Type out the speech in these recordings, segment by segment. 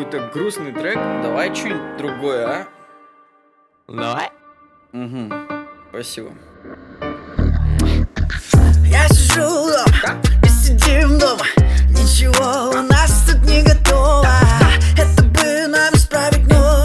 какой-то грустный трек. Давай что-нибудь другое, а? Давай. Угу. Спасибо. Я сижу дома, мы сидим дома, ничего у нас тут не готово. Это бы нам исправить, но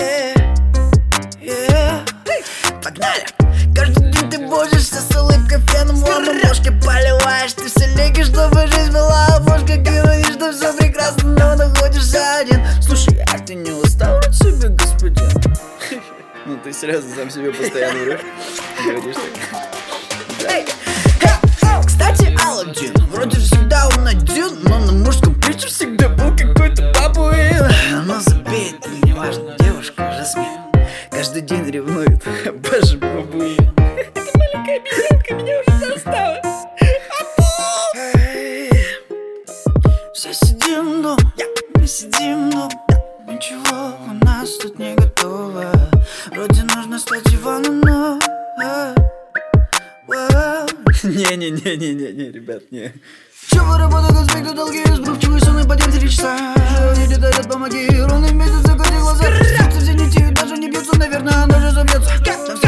погнали! Каждый день ты божишься с улыбкой, феном, ложкой поливаешь. Ты все леги, чтобы жизнь была обложкой, говоришь, что все прекрасно, но находишься один. Слушай, а ты не устал от себя, господин? Ну ты серьезно сам себе постоянно врешь? Говоришь так? Кстати, Аладдин, вроде всегда он один, но на мужском плече всегда был какой-то бабуин. Но забей, это не важно, девушка Жасмин каждый день ревнует, боже, бабуин. Эта маленькая обезьянка меня уже достала. Все сидим дома, мы сидим дома, ничего у нас тут не готово. Вроде нужно стать Иваном, но Не, ребят, не. чего работа, конспекты, долги, сбывчивый сон и потом 3 часа. Люди дарят, помоги, ровно в месяц, закрой глаза. Сердце в зените, даже не бьется, наверное, оно же забьется.